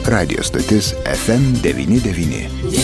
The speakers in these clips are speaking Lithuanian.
Radio stotis FM99.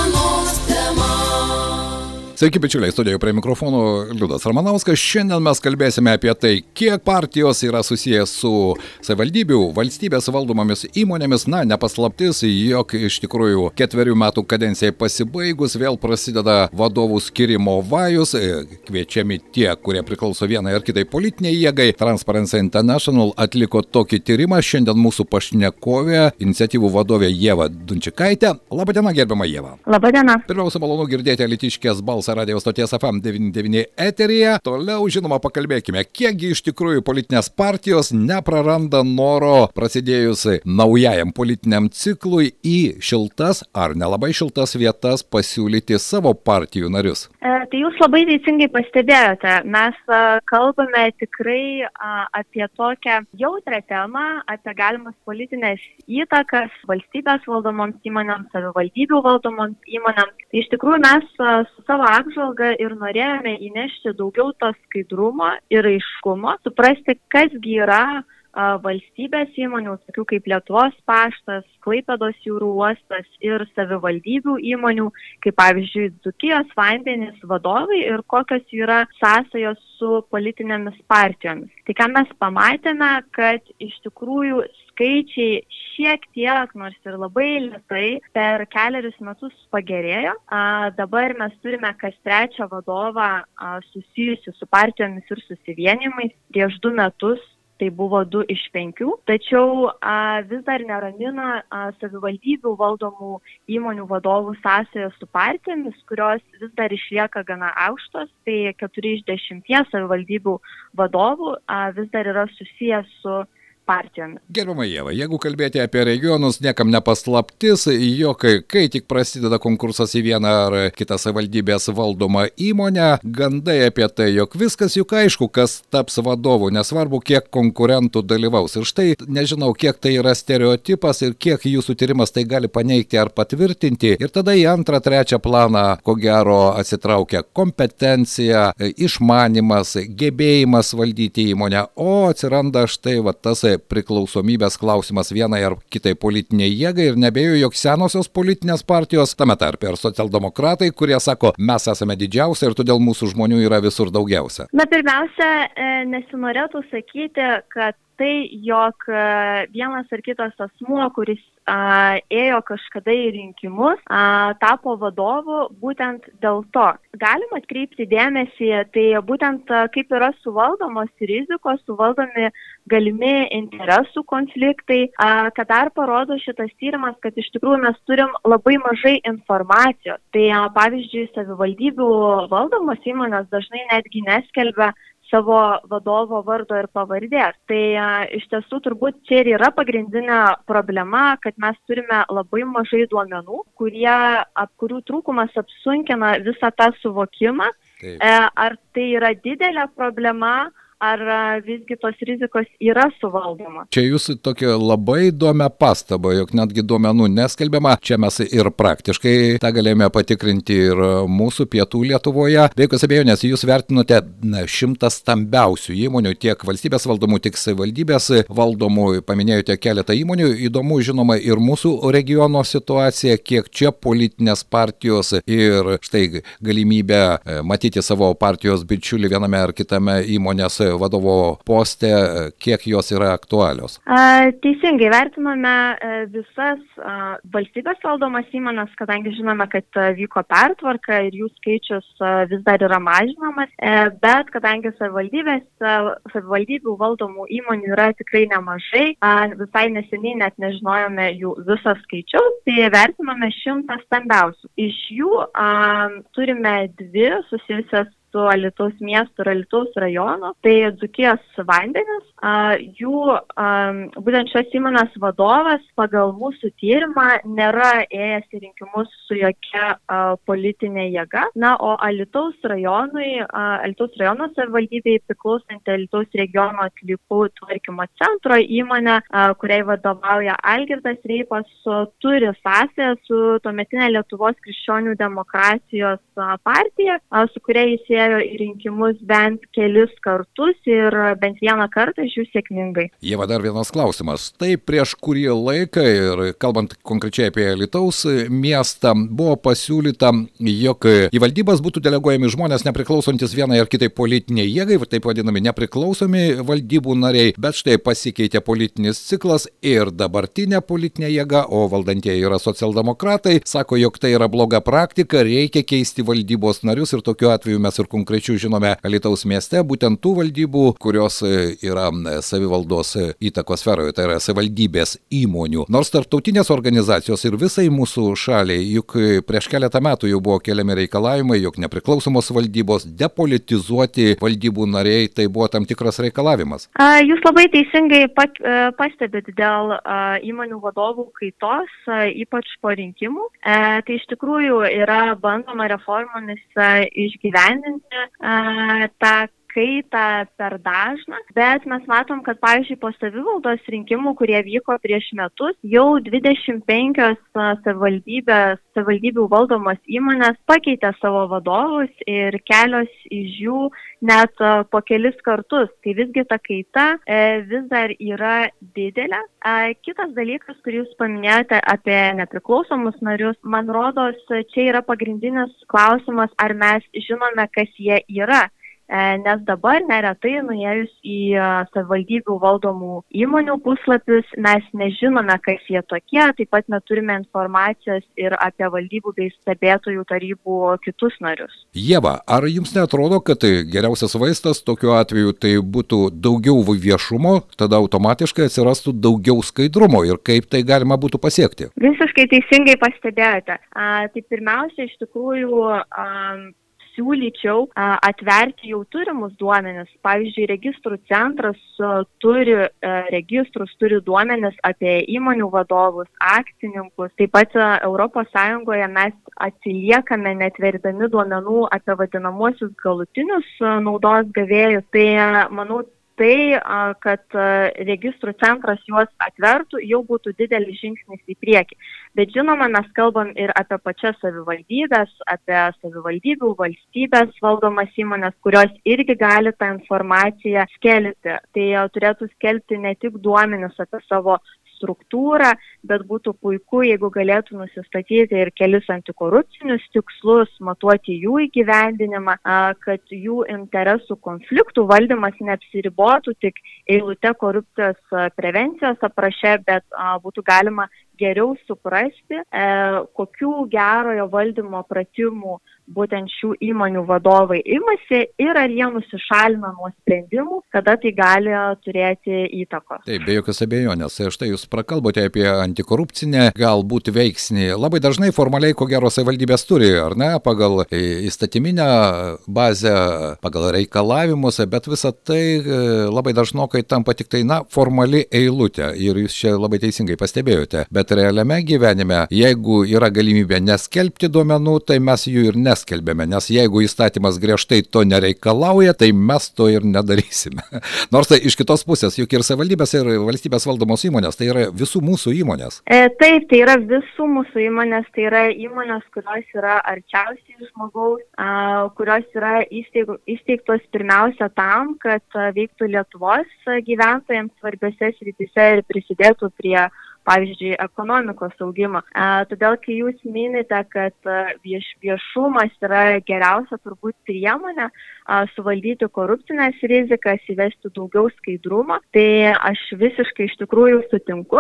Sveiki, bičiuliai, studijoje prie mikrofonų Liudas Ramanauskas. Šiandien mes kalbėsime apie tai, kiek partijos yra susijęs su savivaldybių, valstybės valdomomis įmonėmis. Na, nepaslaptis, jog iš tikrųjų 4 metų kadencijai pasibaigus vėl prasideda vadovų skirimo vajus. Kviečiami tie, kurie priklauso vienai ar kitai politiniai jėgai. Transparency International atliko tokį tyrimą. Šiandien mūsų pašnekovė, iniciatyvų vadovė Ieva Dunčikaitė. Labadiena, gerbiama Ieva. Labadiena. Pirmiausia, malonu girdėti alytiškės balsą radio stoties FM99 eteryje. Toliau, žinoma, pakalbėkime, kiekgi iš tikrųjų politinės partijos nepraranda noro prasidėjus naujajam politiniam ciklui į šiltas ar nelabai šiltas vietas pasiūlyti savo partijų narius. Tai jūs labai teisingai pastebėjote. Mes kalbame tikrai apie tokią jautrą temą, apie galimas politinės įtakas valstybės valdomoms įmonėms, savivaldybių valdomoms įmonėms. Tai iš tikrųjų mes su savo apžvalgą ir norėjome įnešti daugiau to skaidrumo ir aiškumo, suprasti, kasgi yra valstybės įmonių, tokių kaip Lietuvos paštas, Klaipėdos jūrų uostas ir savivaldybių įmonių, kaip pavyzdžiui Dzūkijos vandenys vadovai ir kokios yra sąsajos su politinėmis partijomis. Tai ką mes pamatėme, kad iš tikrųjų skaičiai šiek tiek, nors ir labai lėtai, per 4 metus pagerėjo. Dabar mes turime kas 3 vadovą susijusių su partijomis ir susivienimais. Prieš 2 metus tai buvo 2 iš 5, tačiau vis dar neramina savivaldybių valdomų įmonių vadovų sąsajos su partijomis, kurios vis dar išlieka gana aukštos. Tai 4 iš 10 savivaldybių vadovų vis dar yra susijęs su partijomis. Gerbiama Ieva, jeigu kalbėti apie regionus, niekam nepaslaptis, jog kai tik prasideda konkursas į vieną ar kitą savivaldybės valdomą įmonę, gandai apie tai, jog viskas juk aišku, kas taps vadovu, nesvarbu, kiek konkurentų dalyvaus. Ir štai, nežinau, kiek tai yra stereotipas ir kiek jūsų tyrimas tai gali paneigti ar patvirtinti. Ir tada į 2, 3 planą, ko gero, atsitraukia kompetencija, išmanimas, gebėjimas valdyti įmonę, o atsiranda štai tas priklausomybės klausimas vienai ar kitai politiniai jėgai ir nebejoju, jog senosios politinės partijos, tame tarpe ir socialdemokratai, kurie sako, mes esame didžiausia ir todėl mūsų žmonių yra visur daugiausia. Na, pirmiausia, nesinorėtų sakyti, kad tai, jog vienas ar kitas asmuo, kuris ėjo kažkada į rinkimus, tapo vadovu būtent dėl to. Galima atkreipti dėmesį, tai būtent kaip yra suvaldomos rizikos, suvaldomi galimi interesų konfliktai, kad dar parodo šitas tyrimas, kad iš tikrųjų mes turim labai mažai informacijos. Tai pavyzdžiui, savivaldybių valdomos įmonės dažnai netgi neskelbia savo vadovo vardo ir pavardės. Tai iš tiesų turbūt čia ir yra pagrindinė problema, kad mes turime labai mažai duomenų, kurių trūkumas apsunkina visą tą suvokimą. Taip. Ar tai yra didelė problema, ar visgi tos rizikos yra suvaldoma. Čia jūsų tokia labai įdomia pastaba, jog netgi duomenų neskelbiama. Čia mes ir praktiškai tą galėjome patikrinti ir mūsų pietų Lietuvoje. Be jokios abejonės, jūs vertinote 100 stambiausių įmonių, tiek valstybės valdomų, tiek savivaldybės valdomų. Paminėjote keletą įmonių. Įdomu, žinoma, ir mūsų regiono situacija, kiek čia politinės partijos ir štai galimybė matyti savo partijos bičiulį viename ar kitame įmonės vadovo poste, kiek jos yra aktualios? Teisingai, vertiname visas valstybės valdomas įmonės, kadangi žinome, kad vyko pertvarka ir jų skaičius vis dar yra mažinamas, bet kadangi savivaldybių valdomų įmonių yra tikrai nemažai, visai neseniai net nežinojome jų visą skaičiaus, tai vertiname 100 stambiausių. Iš jų turime 2 susijusias su Alytaus miesto ir Alytaus rajono, tai Dzūkijos vandenys. Būtent šios įmonės vadovas pagal mūsų tyrimą nėra ėjęs į rinkimus su jokia politinė jėga. Na, o Alytaus rajono savivaldybei priklausanti Alytaus regiono atliekų tvarkymo centro įmonė, kuriai vadovauja Algirdas Reipas, turi sąsają su tuometinė Lietuvos krikščionių demokratijos partija, su kuria jis ėjo į rinkimus bent kelis kartus ir bent vieną kartą iš jų sėkmingai. Ieva, dar vienas klausimas. Tai prieš kurį laiką, ir kalbant konkrečiai apie Alytaus miestą, buvo pasiūlyta, jog į valdybas būtų deleguojami žmonės nepriklausantis vienai ar kitai politiniai jėgai, taip vadinami nepriklausomi valdybų nariai, bet štai pasikeitė politinis ciklas ir dabartinė politinė jėga, o valdantieji yra socialdemokratai, sako, jog tai yra bloga praktika, reikia keisti valdybos narius ir tokiu atveju mes ir konkrečių žinome Alytaus mieste, būtent tų valdybų, kurios yra savivaldos įtakos sferoje, tai yra savivaldybės įmonių. Nors tarptautinės organizacijos ir visai mūsų šaliai, juk prieš keletą metų jau buvo keliami reikalavimai, jog nepriklausomos valdybos depolitizuoti valdybų nariai, tai buvo tam tikras reikalavimas. Jūs labai teisingai pastebit dėl įmonių vadovų kaitos, ypač po rinkimų. Tai iš tikrųjų yra bandoma reformomis išgyvendinti tą kaitą per dažną, bet mes matom, kad, pavyzdžiui, po savivaldos rinkimų, kurie vyko prieš metus, jau 25 savivaldybių valdomos įmonės pakeitė savo vadovus ir kelios iš jų net po kelis kartus. Tai visgi ta kaita vis dar yra didelė. Kitas dalykas, kurį jūs paminėjote apie nepriklausomus narius, man rodos, čia yra pagrindinis klausimas, ar mes žinome, kas jie yra. Nes dabar neretai nuėjus į savivaldybių valdomų įmonių puslapius mes nežinome, kas jie tokie, taip pat neturime informacijos ir apie valdybų bei stebėtojų tarybų kitus narius. Ieva, ar jums neatrodo, kad geriausias vaistas tokiu atveju tai būtų daugiau viešumo, tada automatiškai atsirastų daugiau skaidrumo ir kaip tai galima būtų pasiekti? Visiškai teisingai pastebėjote. Tai pirmiausia, iš tikrųjų, siūlyčiau atverti jau turimus duomenis. Pavyzdžiui, registrų centras turi registrus, turi duomenis apie įmonių vadovus, akcininkus. Taip pat ES mes atsiliekame netverdami duomenų apie vadinamuosius galutinius naudos gavėjus. Tai, manau, kad registrų centras juos atvertų, jau būtų didelis žingsnis į priekį. Bet žinoma, mes kalbam ir apie pačias savivaldybės, apie savivaldybių valstybės valdomas įmonės, kurios irgi gali tą informaciją skelbti. Tai turėtų skelbti ne tik duomenis apie savo struktūrą, bet būtų puiku, jeigu galėtų nusistatyti ir kelis antikorupcinius tikslus, matuoti jų įgyvendinimą, kad jų interesų konfliktų valdymas neapsiribotų tik eilute korupcijos prevencijos apraše, bet būtų galima geriau suprasti, kokių gerojo valdymo pratimų būtent šių įmonių vadovai imasi ir ar jie nusišalina nuo sprendimų, kada tai gali turėti įtakos. Taip, be jokios abejonės. Štai jūs prakalbote apie antikorupcinę galbūt veiksnį. Labai dažnai formaliai, ko gero, savivaldybės turi, ar ne, pagal įstatyminę bazę, pagal reikalavimus, bet visa tai labai dažnokai tampa tik tai, formali eilutė. Ir jūs čia labai teisingai pastebėjote. Bet realiame gyvenime, jeigu yra galimybė neskelbti duomenų, tai mes jų ir neskelbėme, nes jeigu įstatymas griežtai to nereikalauja, tai mes to ir nedarysime. Nors tai iš kitos pusės, juk ir savivaldybės ir valstybės valdomos įmonės, tai yra visų mūsų įmonės. Taip, tai yra visų mūsų įmonės, tai yra įmonės, kurios yra arčiausiai žmogaus, kurios yra įsteigtos pirmiausia tam, kad veiktų Lietuvos gyventojams svarbiose srityse ir prisidėtų prie, pavyzdžiui, ekonomikos augimo. Todėl, kai jūs minite, kad viešumas yra geriausia turbūt priemonė suvaldyti korupcinės rizikas, įvesti daugiau skaidrumo, tai aš visiškai iš tikrųjų sutinku.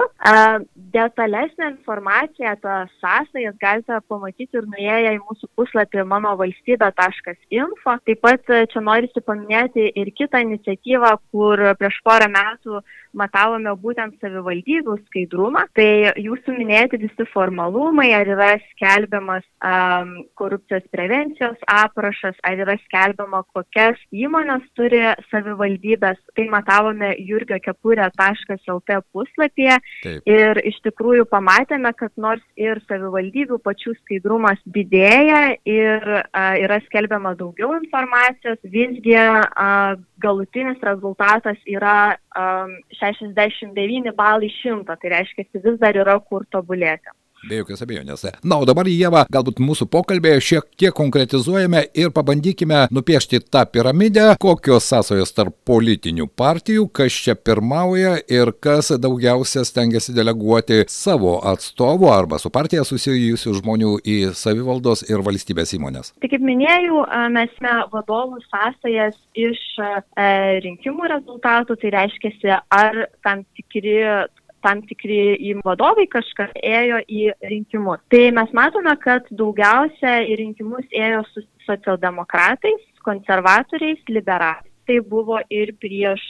Detalesnę informaciją apie sąsajas galite pamatyti ir nuėję į mūsų puslapį manovalstybė.info. Taip pat čia norisi paminėti ir kitą iniciatyvą, kur prieš porą metų matavome būtent savivaldybių skaidrumą. Tai jūsų minėti visi formalumai, ar yra skelbiamas korupcijos prevencijos aprašas, ar yra skelbiama, kokias įmonės turi savivaldybės. Tai matavome jurgiokepurė.lt puslapyje. Taip. Ir iš tikrųjų pamatėme, kad nors ir savivaldybių pačių skaidrumas didėja ir yra skelbiama daugiau informacijos, visgi galutinis rezultatas yra 69 balai 100, tai reiškia, vis dar yra kur tobulėti. Be jokios abejonės. Na, o dabar, Ieva, galbūt mūsų pokalbėje šiek tiek konkretizuojame ir pabandykime nupiešti tą piramidę, kokios sąsajos tarp politinių partijų, kas čia pirmauja ir kas daugiausia stengiasi deleguoti savo atstovų arba su partija susijusių žmonių į savivaldos ir valstybės įmonės. Tai kaip minėjau, mes vadovų sąsajas iš rinkimų rezultatų, tai reiškia, ar tam tikri vadovai kažkas ėjo į rinkimus. Tai mes matome, kad daugiausia į rinkimus ėjo su socialdemokratais, konservatoriais, liberalais. Tai buvo ir prieš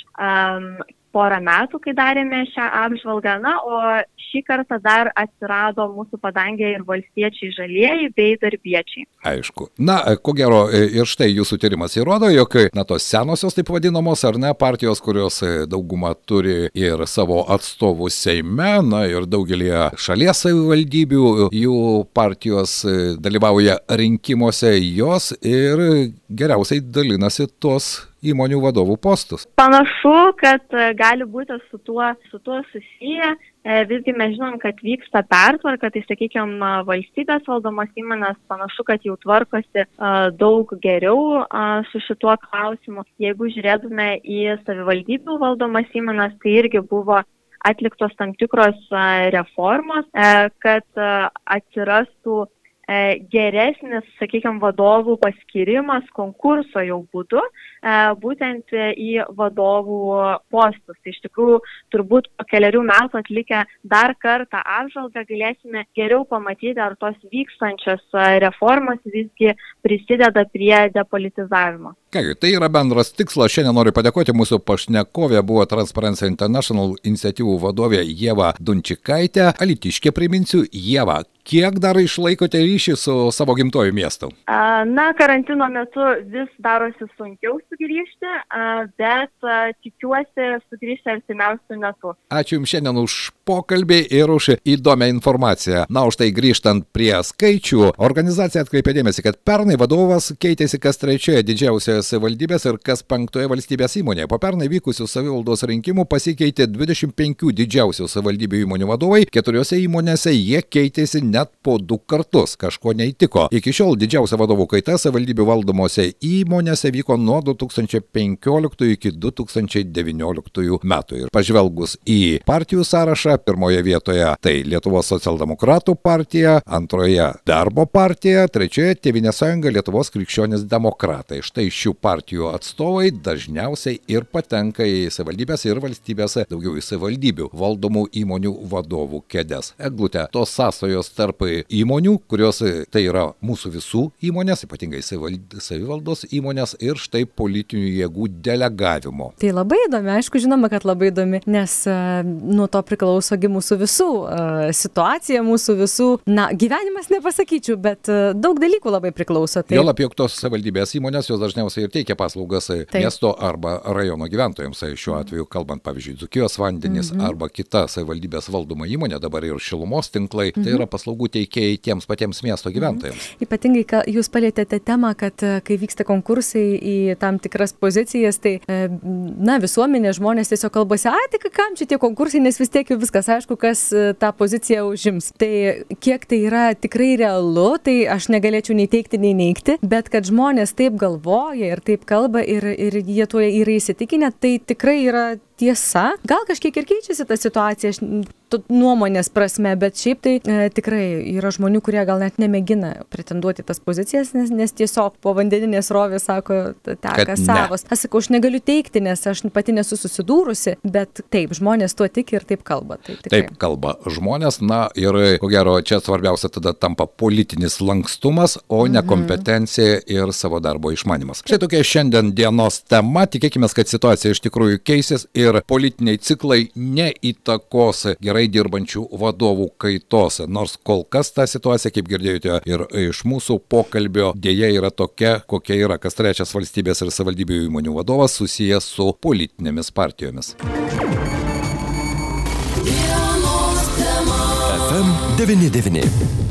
porą metų, kai darėme šią apžvalgą, o šį kartą dar atsirado mūsų padangėje ir valstiečiai žalieji bei darbiečiai. Aišku. Na, ko gero, ir štai jūsų tyrimas įrodo, jog tos senosios taip vadinamos, ar ne, partijos, kurios daugumą turi ir savo atstovų Seime, ir daugelį šalies savivaldybių, jų partijos dalyvauja rinkimuose, jos ir geriausiai dalinasi tos įmonių vadovų postus. Panašu, kad gali būti su tuo susiję. Visgi mes žinom, kad vyksta pertvarka, tai sakykime, valstybės valdomos įmonės panašu, kad jau tvarkosi daug geriau su šituo klausimu. Jeigu žiūrėtume į savivaldybių valdomas įmonės, tai irgi buvo atliktos tam tikros reformos, kad atsirastų geresnis, sakykime, vadovų paskirimas konkurso jau būdu, būtent į vadovų postus. Tai iš tikrųjų, turbūt po keliarių metų atlikę dar kartą apžvalgą galėsime geriau pamatyti, ar tos vykstančios reformos visgi prisideda prie depolitizavimo. Kągi, tai yra bendras tikslas. Šiandien noriu padėkoti mūsų pašnekovė, buvo Transparency International iniciatyvų vadovė Ieva Dunčikaitė. Alytiškė, priminsiu, Ieva, kiek dar išlaikote ryšį su savo gimtoju miestu? Karantino metu vis darosi sunkiau sugrįžti, bet tikiuosi sugrįžti artimiausiu metu. Ačiū Jums šiandien už pokalbį ir už įdomią informaciją. Na, už tai grįžtant prie skaičių, organizacija atkreipė dėmesį, kad pernai vadovas keitėsi kas trečioje didžiausioje savivaldybės ir kas penktoje valstybės įmonėje. Po pernai vykusių savivaldos rinkimų pasikeitė 25 didžiausių savivaldybių įmonių vadovai, 4 įmonėse jie keitėsi net po 2 kartus. Kažko neįtiko. Iki šiol didžiausia vadovų kaita savivaldybių valdomose įmonėse vyko nuo 2015 iki 2019 metų. Ir pažvelgus į partijų sąrašą, pirmoje vietoje tai Lietuvos socialdemokratų partija, antroje Darbo partija, trečioje Tėvynės sąjunga Lietuvos krikščionys demokratai. Štai šių partijų atstovai dažniausiai ir patenka į savivaldybės ir valstybės, daugiau į savivaldybių valdomų įmonių vadovų kėdes. Eglute, tos sąsajos tarp įmonių, kurios tai yra mūsų visų įmonės, ypatingai savivaldos įmonės ir štai politinių jėgų delegavimo. Tai labai įdomi, aišku, žinoma, kad labai įdomi, nes nuo to priklausogi mūsų visų situacija, mūsų visų, gyvenimas nepasakyčiau, bet daug dalykų labai priklauso. Tai... Juolab, jog tos savivaldybės įmonės, jos dažniausiai ir teikia paslaugas miesto arba rajono gyventojams. Šiuo atveju, kalbant, pavyzdžiui, Dzūkijos vandenys arba kita savivaldybės valdoma įmonė, dabar ir šilumos tinklai, tai yra paslaugų teikėjai tiems patiems miesto gyventojams. Ypatingai, jūs palėtėte temą, kad kai vyksta konkursai į tam tikras pozicijas, tai visuomenė, žmonės tiesiog kalbasi, tai kam čia tie konkursai, nes vis tiek jau viskas aišku, kas tą poziciją užims. Tai kiek tai yra tikrai realu, tai aš negalėčiau nei teikti, nei neigti, bet kad žmonės taip galvoja ir taip kalba ir jie tuo yra įsitikinę, tai tikrai yra tiesa. Gal kažkiek ir keičiasi ta situacija nuomonės prasme, bet šiaip tai tikrai yra žmonių, kurie gal net nemėgina pretenduoti tas pozicijas, nes tiesiog po vandeninės rovės sako, teka savos. Aš sakau, aš negaliu teikti, nes aš pati nesu susidūrusi, bet taip, žmonės tuo tiki ir taip kalba. Tai taip kalba žmonės, ir ko gero čia svarbiausia tada tampa politinis lankstumas, o ne kompetencija ir savo darbo išmanimas. Štai tokia šiandien dienos tema, tikėkime, kad situacija iš tikrųjų keisis ir politiniai ciklai neįtakos gerai dirbančių vadovų kaitos. Nors kol kas ta situacija, kaip girdėjote ir iš mūsų pokalbio, dėja yra tokia, kokia yra. Kas trečias valstybės ir savivaldybių įmonių vadovas susijęs su politinėmis partijomis. FM 99.